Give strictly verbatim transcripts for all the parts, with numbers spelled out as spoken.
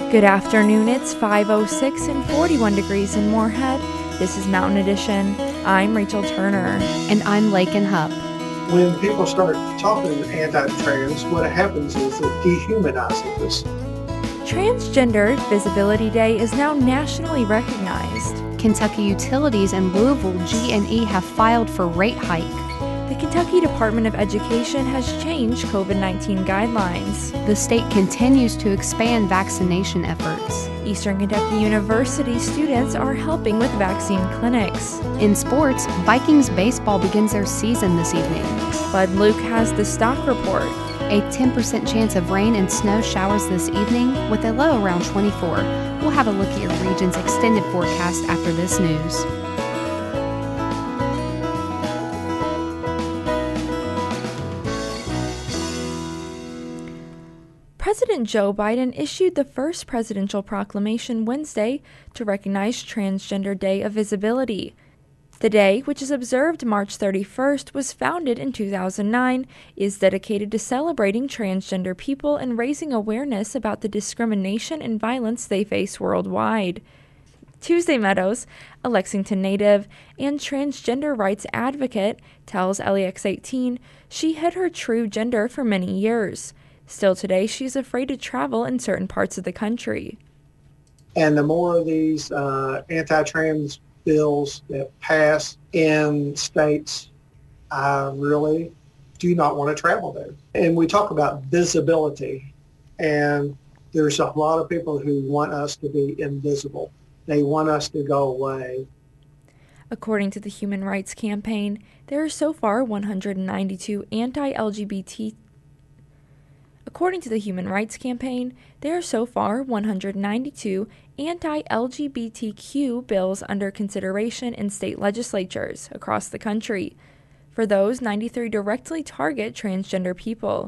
Good afternoon, it's five oh six and forty-one degrees in Moorhead. This is Mountain Edition. I'm Rachel Turner. And I'm Lakin Hupp. When people start talking anti-trans, what happens is it dehumanizes us. Transgender Visibility Day is now nationally recognized. Kentucky Utilities and Louisville G and E have filed for rate hike. The Kentucky Department of Education has changed COVID nineteen guidelines. The state continues to expand vaccination efforts. Eastern Kentucky University students are helping with vaccine clinics. In sports, Vikings baseball begins their season this evening. Bud Luke has the stock report. A ten percent chance of rain and snow showers this evening with a low around twenty-four. We'll have a look at your region's extended forecast after this news. President Joe Biden issued the first presidential proclamation Wednesday to recognize Transgender Day of Visibility. The day, which is observed March thirty-first, was founded in two thousand nine, is dedicated to celebrating transgender people and raising awareness about the discrimination and violence they face worldwide. Tuesday Meadows, a Lexington native and transgender rights advocate, tells L E X eighteen she hid her true gender for many years. Still today, she's afraid to travel in certain parts of the country. And the more of these uh, anti-trans bills that pass in states, I really do not want to travel there. And we talk about visibility, and there's a lot of people who want us to be invisible. They want us to go away. According to the Human Rights Campaign, there are so far one hundred ninety-two anti-L G B T According to the Human Rights Campaign, there are so far one hundred ninety-two anti-L G B T Q bills under consideration in state legislatures across the country. For those, ninety-three directly target transgender people.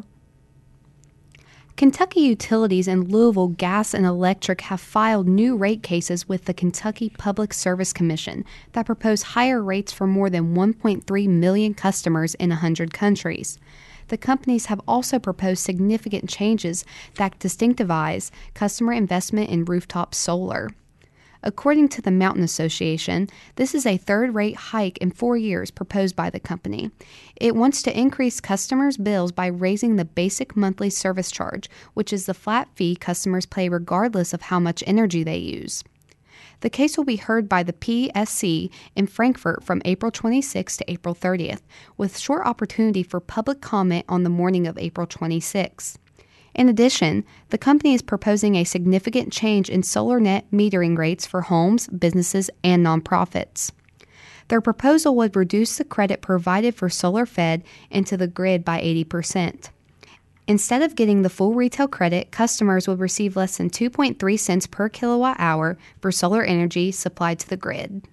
Kentucky Utilities and Louisville Gas and Electric have filed new rate cases with the Kentucky Public Service Commission that propose higher rates for more than one point three million customers in one hundred countries. The companies have also proposed significant changes that distinctivize customer investment in rooftop solar. According to the Mountain Association, this is a third-rate hike in four years proposed by the company. It wants to increase customers' bills by raising the basic monthly service charge, which is the flat fee customers pay regardless of how much energy they use. The case will be heard by the P S C in Frankfort from April twenty-sixth to April thirtieth, with short opportunity for public comment on the morning of April twenty-sixth. In addition, the company is proposing a significant change in SolarNet metering rates for homes, businesses, and nonprofits. Their proposal would reduce the credit provided for solar fed into the grid by eighty percent. Instead of getting the full retail credit, customers would receive less than two point three cents per kilowatt hour for solar energy supplied to the grid.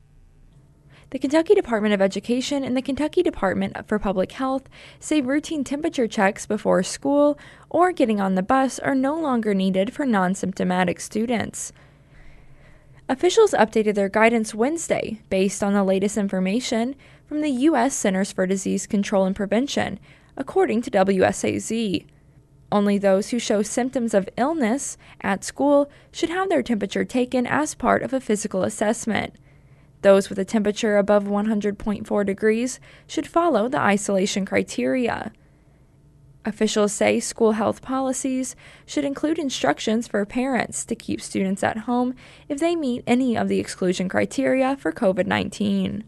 The Kentucky Department of Education and the Kentucky Department for Public Health say routine temperature checks before school or getting on the bus are no longer needed for non-symptomatic students. Officials updated their guidance Wednesday based on the latest information from the U S Centers for Disease Control and Prevention, according to W S A Z. Only those who show symptoms of illness at school should have their temperature taken as part of a physical assessment. Those with a temperature above one hundred point four degrees should follow the isolation criteria. Officials say school health policies should include instructions for parents to keep students at home if they meet any of the exclusion criteria for COVID nineteen.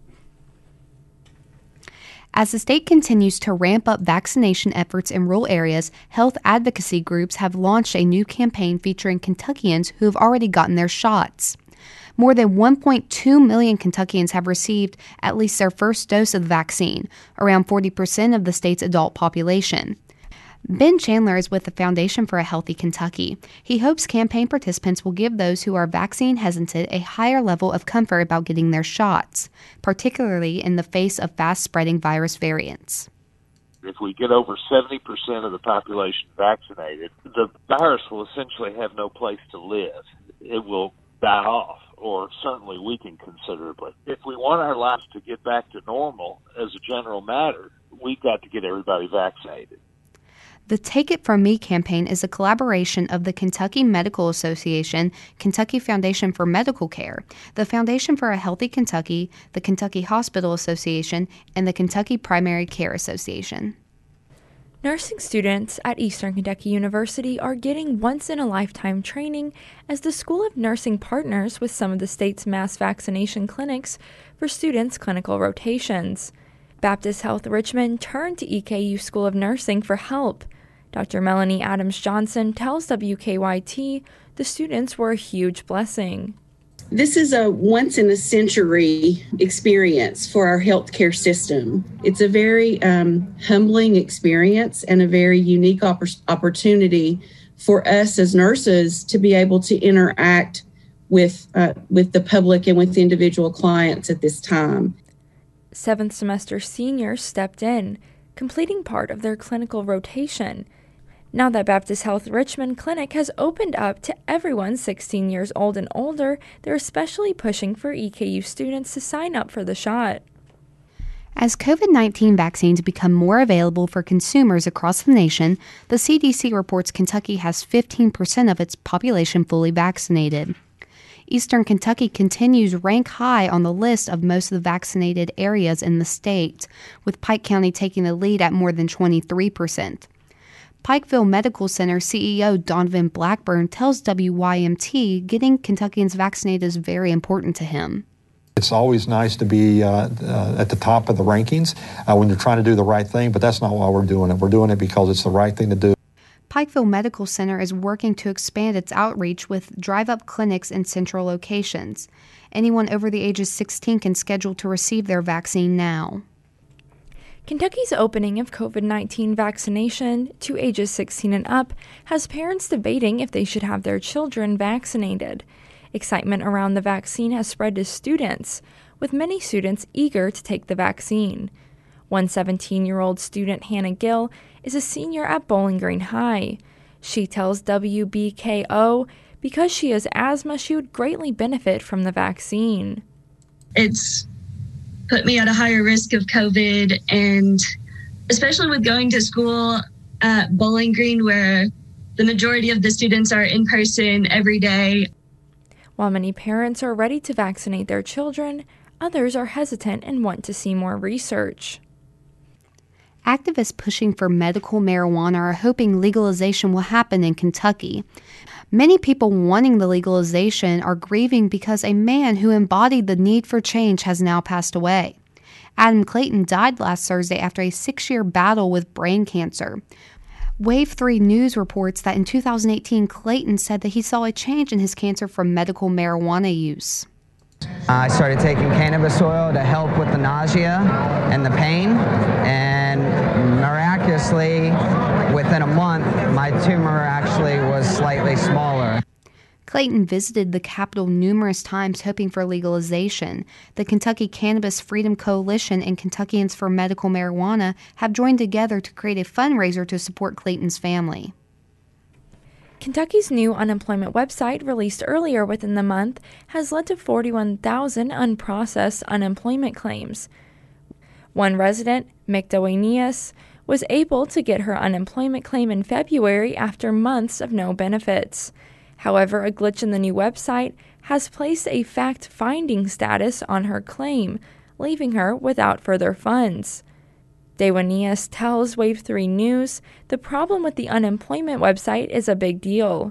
As the state continues to ramp up vaccination efforts in rural areas, health advocacy groups have launched a new campaign featuring Kentuckians who have already gotten their shots. More than one point two million Kentuckians have received at least their first dose of the vaccine, around forty percent of the state's adult population. Ben Chandler is with the Foundation for a Healthy Kentucky. He hopes campaign participants will give those who are vaccine hesitant a higher level of comfort about getting their shots, particularly in the face of fast-spreading virus variants. If we get over seventy percent of the population vaccinated, the virus will essentially have no place to live. It will die off, or certainly weaken considerably. If we want our lives to get back to normal as a general matter, we've got to get everybody vaccinated. The Take It From Me campaign is a collaboration of the Kentucky Medical Association, Kentucky Foundation for Medical Care, the Foundation for a Healthy Kentucky, the Kentucky Hospital Association, and the Kentucky Primary Care Association. Nursing students at Eastern Kentucky University are getting once-in-a-lifetime training as the School of Nursing partners with some of the state's mass vaccination clinics for students' clinical rotations. Baptist Health Richmond turned to E K U School of Nursing for help. Doctor Melanie Adams-Johnson tells W K Y T the students were a huge blessing. This is a once-in-a-century experience for our healthcare system. It's a very um, humbling experience and a very unique opp- opportunity for us as nurses to be able to interact with uh, with the public and with individual clients at this time. Seventh semester seniors stepped in, completing part of their clinical rotation. Now that Baptist Health Richmond Clinic has opened up to everyone sixteen years old and older, they're especially pushing for E K U students to sign up for the shot. As COVID nineteen vaccines become more available for consumers across the nation, the C D C reports Kentucky has fifteen percent of its population fully vaccinated. Eastern Kentucky continues to rank high on the list of most of the vaccinated areas in the state, with Pike County taking the lead at more than twenty-three percent. Pikeville Medical Center C E O Donovan Blackburn tells W Y M T getting Kentuckians vaccinated is very important to him. It's always nice to be uh, uh, at the top of the rankings uh, when you're trying to do the right thing, but that's not why we're doing it. We're doing it because it's the right thing to do. Pikeville Medical Center is working to expand its outreach with drive-up clinics in central locations. Anyone over the age of sixteen can schedule to receive their vaccine now. Kentucky's opening of COVID nineteen vaccination to ages sixteen and up has parents debating if they should have their children vaccinated. Excitement around the vaccine has spread to students, with many students eager to take the vaccine. One seventeen-year-old student, Hannah Gill, is a senior at Bowling Green High. She tells W B K O because she has asthma, she would greatly benefit from the vaccine. It's put me at a higher risk of COVID, and especially with going to school at Bowling Green, where the majority of the students are in person every day. While many parents are ready to vaccinate their children, others are hesitant and want to see more research. Activists pushing for medical marijuana are hoping legalization will happen in Kentucky. Many people wanting the legalization are grieving because a man who embodied the need for change has now passed away. Adam Clayton died last Thursday after a six-year battle with brain cancer. Wave three News reports that in two thousand eighteen, Clayton said that he saw a change in his cancer from medical marijuana use. I started taking cannabis oil to help with the nausea and the pain, and miraculously, within a month, my tumor actually was slightly smaller. Clayton visited the Capitol numerous times hoping for legalization. The Kentucky Cannabis Freedom Coalition and Kentuckians for Medical Marijuana have joined together to create a fundraiser to support Clayton's family. Kentucky's new unemployment website, released earlier within the month, has led to forty-one thousand unprocessed unemployment claims. One resident, Mikta Wainius, was able to get her unemployment claim in February after months of no benefits. However, a glitch in the new website has placed a fact-finding status on her claim, leaving her without further funds. Dewanias tells Wave three News the problem with the unemployment website is a big deal.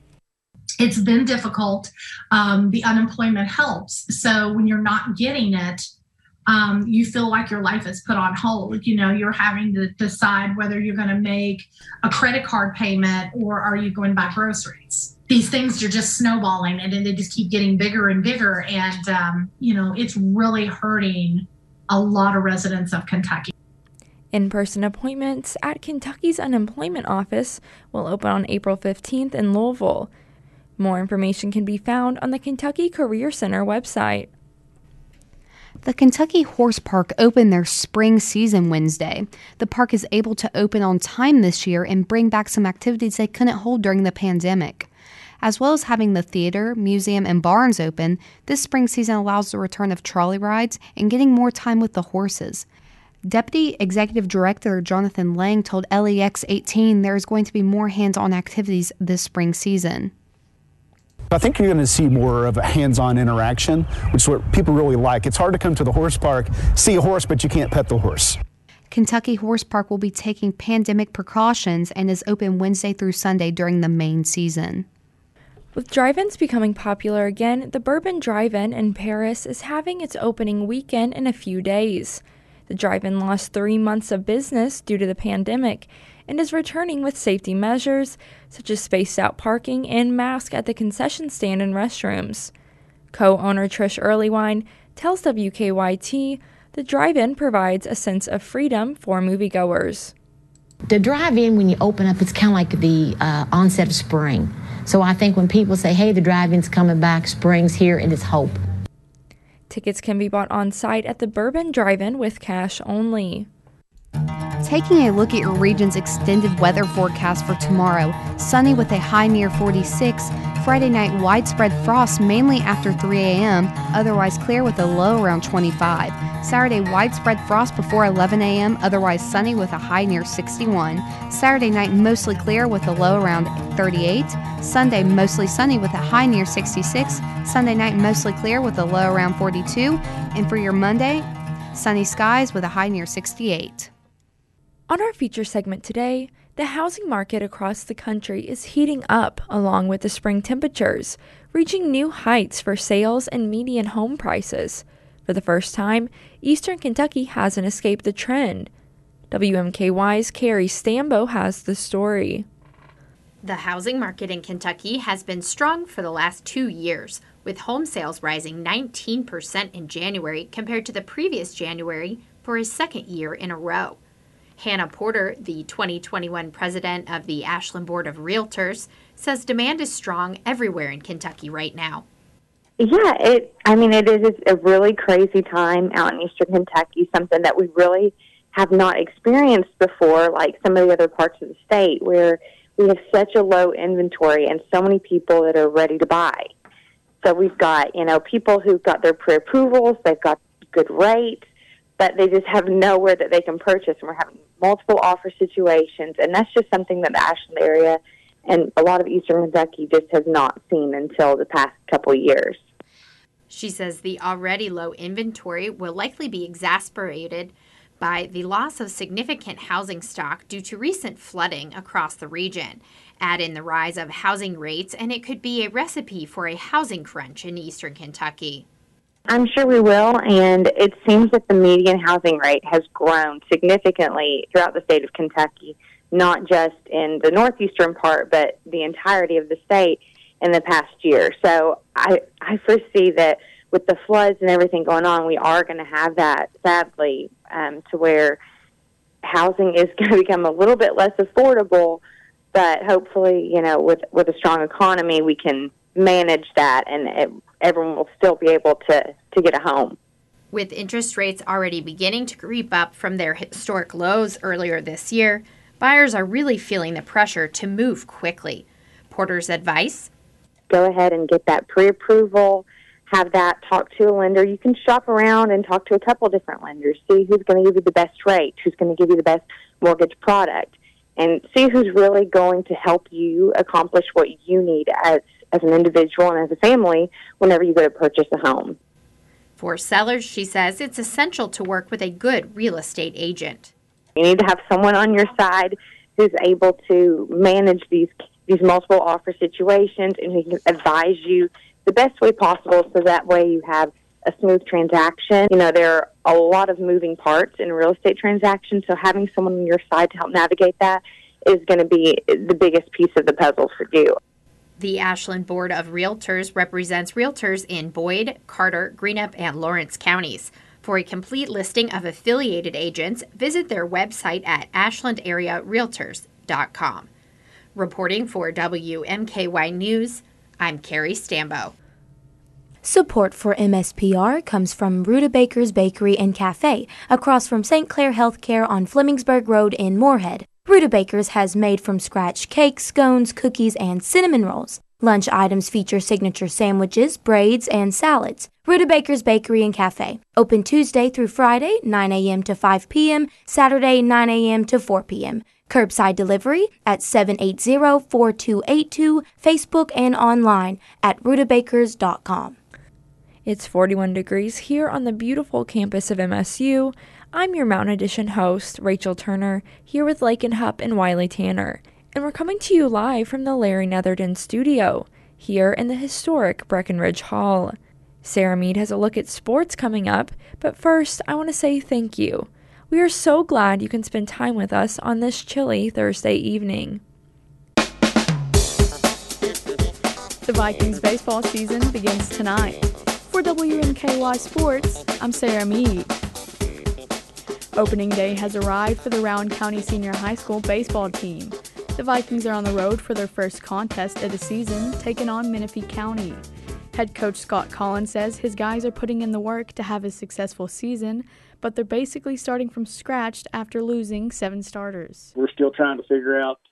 It's been difficult. Um, the unemployment helps. So when you're not getting it, um, you feel like your life is put on hold. You know, you're having to decide whether you're going to make a credit card payment or are you going to buy groceries. These things are just snowballing and then they just keep getting bigger and bigger. And, um, you know, it's really hurting a lot of residents of Kentucky. In-person appointments at Kentucky's unemployment office will open on April fifteenth in Louisville. More information can be found on the Kentucky Career Center website. The Kentucky Horse Park opened their spring season Wednesday. The park is able to open on time this year and bring back some activities they couldn't hold during the pandemic. As well as having the theater, museum, and barns open, this spring season allows the return of trolley rides and getting more time with the horses. Deputy Executive Director Jonathan Lang told L E X eighteen there is going to be more hands-on activities this spring season. I think you're going to see more of a hands-on interaction, which is what people really like. It's hard to come to the horse park, see a horse, but you can't pet the horse. Kentucky Horse Park will be taking pandemic precautions and is open Wednesday through Sunday during the main season. With drive-ins becoming popular again, the Bourbon Drive-In in Paris is having its opening weekend in a few days. The drive-in lost three months of business due to the pandemic and is returning with safety measures such as spaced-out parking and masks at the concession stand and restrooms. Co-owner Trish Earlywine tells W K Y T the drive-in provides a sense of freedom for moviegoers. The drive-in, when you open up, it's kind of like the uh, onset of spring. So I think when people say, hey, the drive-in's coming back, spring's here, it is hope. Tickets can be bought on site at the Bourbon Drive-In with cash only. Taking a look at your region's extended weather forecast for tomorrow, sunny with a high near forty-six. Friday night, widespread frost mainly after three a.m., otherwise clear with a low around twenty-five. Saturday, widespread frost before eleven a.m., otherwise sunny with a high near sixty-one. Saturday night, mostly clear with a low around thirty-eight. Sunday, mostly sunny with a high near sixty-six. Sunday night, mostly clear with a low around forty-two. And for your Monday, sunny skies with a high near sixty-eight. On our feature segment today, the housing market across the country is heating up along with the spring temperatures, reaching new heights for sales and median home prices. For the first time, Eastern Kentucky hasn't escaped the trend. W M K Y's Carrie Stambo has the story. The housing market in Kentucky has been strong for the last two years, with home sales rising nineteen percent in January compared to the previous January for a second year in a row. Hannah Porter, the twenty twenty-one president of the Ashland Board of Realtors, says demand is strong everywhere in Kentucky right now. Yeah, it. I mean, it is a really crazy time out in Eastern Kentucky, something that we really have not experienced before, like some of the other parts of the state, where we have such a low inventory and so many people that are ready to buy. So we've got, you know, people who've got their pre-approvals, they've got good rates, but they just have nowhere that they can purchase, and we're having multiple offer situations, and that's just something that the Ashland area and a lot of Eastern Kentucky just has not seen until the past couple of years. She says the already low inventory will likely be exacerbated by the loss of significant housing stock due to recent flooding across the region. Add in the rise of housing rates, and it could be a recipe for a housing crunch in Eastern Kentucky. I'm sure we will, and it seems that the median housing rate has grown significantly throughout the state of Kentucky, not just in the northeastern part, but the entirety of the state in the past year. So I, I foresee that with the floods and everything going on, we are going to have that, sadly, um, to where housing is going to become a little bit less affordable, but hopefully, you know, with, with a strong economy, we can manage that, and it, everyone will still be able to, to get a home. With interest rates already beginning to creep up from their historic lows earlier this year, buyers are really feeling the pressure to move quickly. Porter's advice? Go ahead and get that pre-approval, have that, talk to a lender. You can shop around and talk to a couple different lenders, see who's going to give you the best rate, who's going to give you the best mortgage product, and see who's really going to help you accomplish what you need as as an individual and as a family whenever you go to purchase a home. For sellers, she says it's essential to work with a good real estate agent. You need to have someone on your side who's able to manage these these multiple offer situations and who can advise you the best way possible, so that way you have a smooth transaction. You know, there are a lot of moving parts in a real estate transaction, so having someone on your side to help navigate that is going to be the biggest piece of the puzzle for you. The Ashland Board of Realtors represents realtors in Boyd, Carter, Greenup, and Lawrence counties. For a complete listing of affiliated agents, visit their website at ashland area realtors dot com. Reporting for W M K Y News, I'm Carrie Stambo. Support for M S P R comes from Rutabaker's Bakery and Cafe, across from Saint Clair Healthcare on Flemingsburg Road in Moorhead. Rutabaker's has made from scratch cakes, scones, cookies, and cinnamon rolls. Lunch items feature signature sandwiches, braids, and salads. Rutabaker's Bakery and Cafe. Open Tuesday through Friday, nine a.m. to five p.m., Saturday, nine a.m. to four p.m. Curbside delivery at seven eight zero, four two eight two, Facebook and online at rutabakers dot com. It's forty-one degrees here on the beautiful campus of M S U. I'm your Mountain Edition host, Rachel Turner, here with Lakin Hupp and Wiley Tanner. And we're coming to you live from the Larry Netherton studio, here in the historic Breckenridge Hall. Sarah Mead has a look at sports coming up, but first I want to say thank you. We are so glad you can spend time with us on this chilly Thursday evening. The Vikings baseball season begins tonight. For W M K Y Sports, I'm Sarah Mead. Opening day has arrived for the Rowan County Senior High School baseball team. The Vikings are on the road for their first contest of the season, taking on Menifee County. Head coach Scott Collins says his guys are putting in the work to have a successful season, but they're basically starting from scratch after losing seven starters. We're still trying to figure out,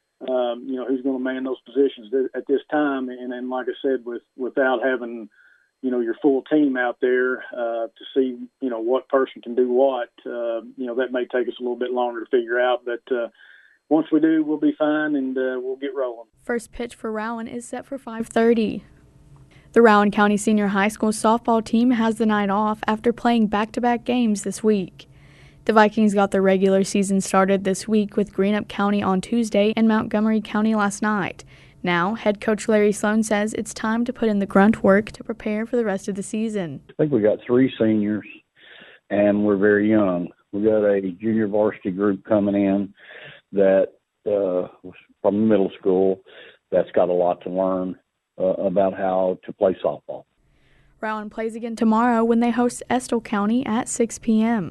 um, you know, who's going to man those positions at this time. And then, like I said, with without having, you know, your full team out there uh, to see, you know, what person can do what, uh, you know, that may take us a little bit longer to figure out. But uh, once we do, we'll be fine and uh, we'll get rolling. First pitch for Rowan is set for five thirty. The Rowan County Senior High School softball team has the night off after playing back-to-back games this week. The Vikings got their regular season started this week with Greenup County on Tuesday and Montgomery County last night. Now, head coach Larry Sloan says it's time to put in the grunt work to prepare for the rest of the season. I think we got three seniors, and we're very young. We got a junior varsity group coming in that uh, from middle school that's got a lot to learn uh, about how to play softball. Rowan plays again tomorrow when they host Estill County at six p.m.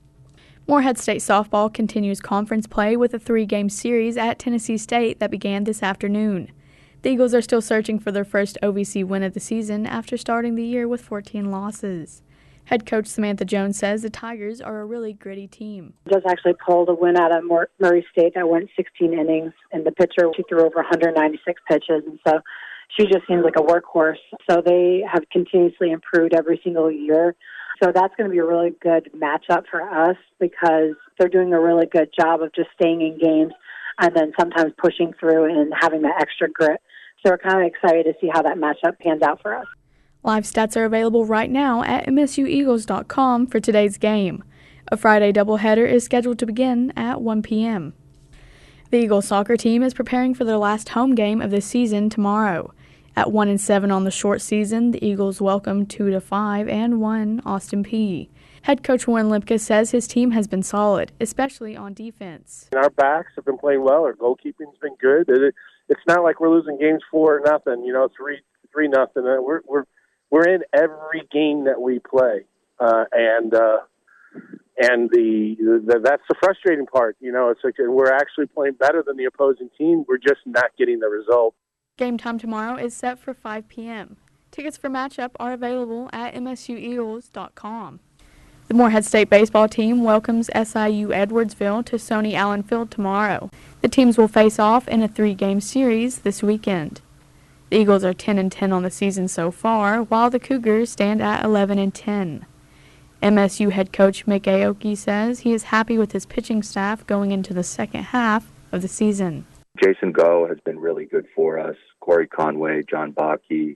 Morehead State softball continues conference play with a three-game series at Tennessee State that began this afternoon. The Eagles are still searching for their first O V C win of the season after starting the year with fourteen losses. Head coach Samantha Jones says the Tigers are a really gritty team. Just actually pulled a win out of Murray State that went sixteen innings, and the pitcher, she threw over one hundred ninety-six pitches, and so she just seems like a workhorse. So they have continuously improved every single year. So that's going to be a really good matchup for us because they're doing a really good job of just staying in games and then sometimes pushing through and having that extra grit. So we're kind of excited to see how that matchup pans out for us. Live stats are available right now at M S U Eagles dot com for today's game. A Friday doubleheader is scheduled to begin at one p.m. The Eagles soccer team is preparing for their last home game of the season tomorrow. At one and seven on the short season, the Eagles welcome two to five and one Austin Peay. Head coach Warren Lipka says his team has been solid, especially on defense. Our backs have been playing well. Our goalkeeping's been good. It, it's not like we're losing games four nothing. You know, three three nothing. We're we're we're in every game that we play, uh, and uh, and the, the that's the frustrating part. You know, it's like we're actually playing better than the opposing team. We're just not getting the result. Game time tomorrow is set for five p.m. Tickets for matchup are available at M S U Eagles dot com. The Morehead State baseball team welcomes S I U Edwardsville to Sony Allen Field tomorrow. The teams will face off in a three-game series this weekend. The Eagles are ten and ten on the season so far, while the Cougars stand at eleven and ten. M S U head coach Mick Aoki says he is happy with his pitching staff going into the second half of the season. Jason Go has been really good for us. Corey Conway, John Bakke,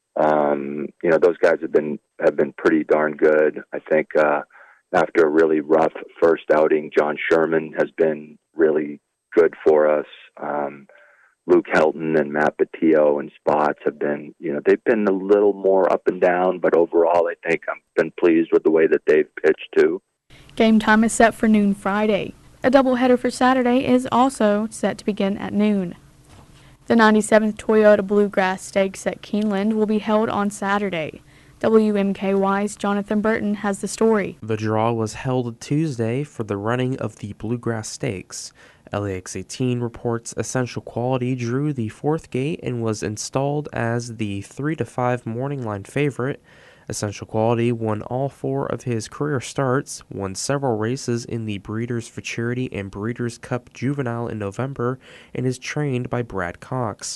um, you know, those guys have been have been pretty darn good. I think uh, after a really rough first outing, John Sherman has been really good for us. Um, Luke Helton and Matt Batillo and spots have been, you know, they've been a little more up and down, but overall I think I've been pleased with the way that they've pitched too. Game time is set for noon Friday. A doubleheader for Saturday is also set to begin at noon. The ninety-seventh Toyota Bluegrass Stakes at Keeneland will be held on Saturday. W M K Y's Jonathan Burton has the story. The draw was held Tuesday for the running of the Bluegrass Stakes. L A X eighteen reports Essential Quality drew the fourth gate and was installed as the three to five morning line favorite. Essential Quality won all four of his career starts, won several races in the Breeders' for Charity and Breeders' Cup Juvenile in November, and is trained by Brad Cox.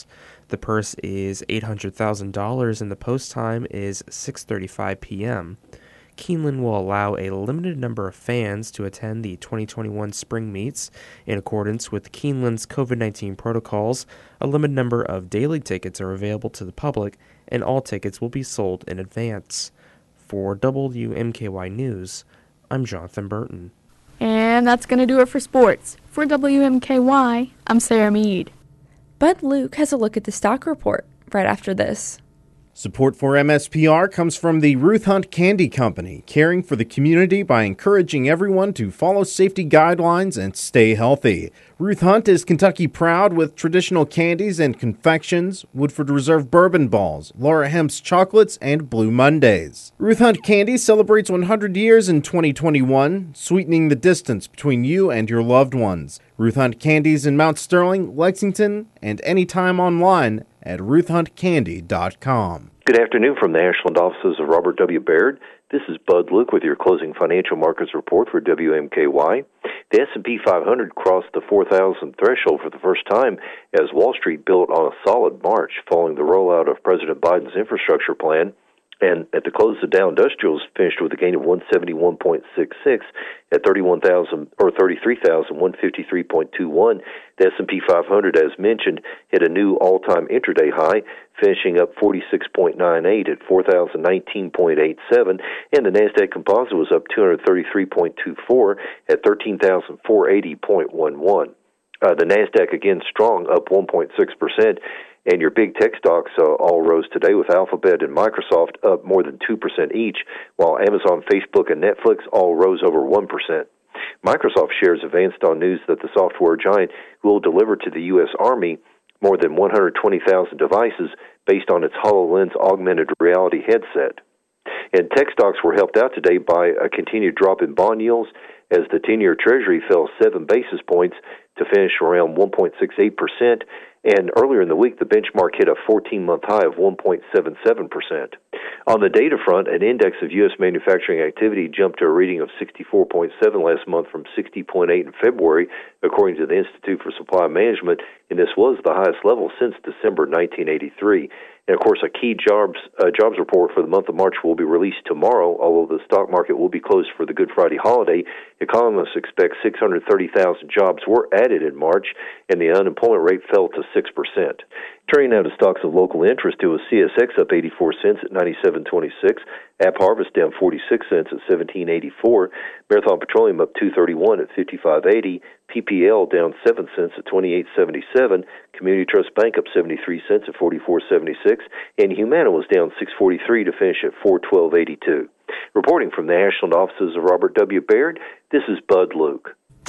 The purse is eight hundred thousand dollars and the post time is six thirty-five p.m. Keeneland will allow a limited number of fans to attend the twenty twenty-one spring meets. In accordance with Keeneland's COVID nineteen protocols, a limited number of daily tickets are available to the public, and all tickets will be sold in advance. For W M K Y News, I'm Jonathan Burton. And that's going to do it for sports. For W M K Y, I'm Sarah Mead. Bud Luke has a look at the stock report right after this. Support for M S P R comes from the Ruth Hunt Candy Company, caring for the community by encouraging everyone to follow safety guidelines and stay healthy. Ruth Hunt is Kentucky proud with traditional candies and confections, Woodford Reserve bourbon balls, Laura Hemp's chocolates, and Blue Mondays. Ruth Hunt Candy celebrates one hundred years in twenty twenty-one, sweetening the distance between you and your loved ones. Ruth Hunt Candies in Mount Sterling, Lexington, and anytime online at ruth hunt candy dot com. Good afternoon from the Ashland offices of Robert W. Baird. This is Bud Luke with your closing financial markets report for W M K Y. The S and P five hundred crossed the four thousand threshold for the first time as Wall Street built on a solid March following the rollout of President Biden's infrastructure plan. And at the close, the Dow Industrials finished with a gain of one seventy-one point six six at thirty-one thousand or thirty-three thousand one hundred fifty-three point two one. The S and P five hundred, as mentioned, hit a new all-time intraday high, finishing up forty-six point nine eight at four thousand nineteen point eight seven, and the Nasdaq Composite was up two hundred thirty-three point two four at thirteen thousand four hundred eighty point one one. Uh, the Nasdaq again strong, up one point six percent. And your big tech stocks uh, all rose today, with Alphabet and Microsoft up more than two percent each, while Amazon, Facebook, and Netflix all rose over one percent. Microsoft shares advanced on news that the software giant will deliver to the U S Army more than one hundred twenty thousand devices based on its HoloLens augmented reality headset. And tech stocks were helped out today by a continued drop in bond yields as the ten-year Treasury fell seven basis points to finish around one point six eight percent. And earlier in the week, the benchmark hit a fourteen-month high of one point seven seven percent. On the data front, an index of U S manufacturing activity jumped to a reading of sixty-four point seven last month from sixty point eight in February, according to the Institute for Supply Management, and this was the highest level since December nineteen eighty-three. And, of course, a key jobs uh, jobs report for the month of March will be released tomorrow, although the stock market will be closed for the Good Friday holiday. Economists expect six hundred thirty thousand jobs were added in March, and the unemployment rate fell to six percent. Turning now to stocks of local interest, it was C S X up eighty-four cents at ninety-seven twenty-six, App Harvest down forty-six cents at seventeen eighty-four, Marathon Petroleum up two thirty-one at fifty-five eighty, P P L down seven cents at twenty-eight seventy-seven, Community Trust Bank up seventy-three cents at forty-four seventy-six, and Humana was down six forty-three to finish at four twelve eighty-two. Reporting from the Ashland offices of Robert W. Baird, this is Bud Luke.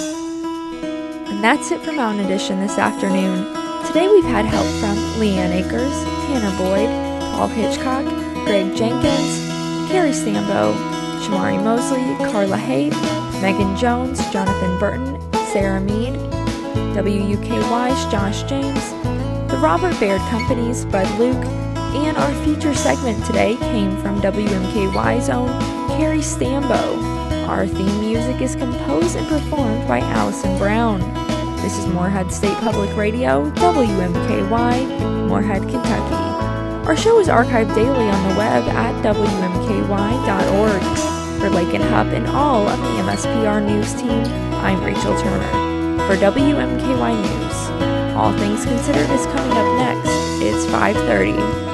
And that's it for Mountain Edition this afternoon. Today we've had help from Leanne Akers, Tanner Boyd, Paul Hitchcock, Greg Jenkins, Carrie Sambo, Shamari Mosley, Carla Haight, Megan Jones, Jonathan Burton, Sarah Mead, W U K Y's Josh James, the Robert Baird Company's Bud Luke, and our feature segment today came from W M K Y's own Carrie Stambo. Our theme music is composed and performed by Allison Brown. This is Morehead State Public Radio, W M K Y, Morehead, Kentucky. Our show is archived daily on the web at W M K Y dot org. For Lake and Hupp and all of the M S P R News team, I'm Rachel Turner. For W M K Y News, All Things Considered is coming up next. It's five thirty.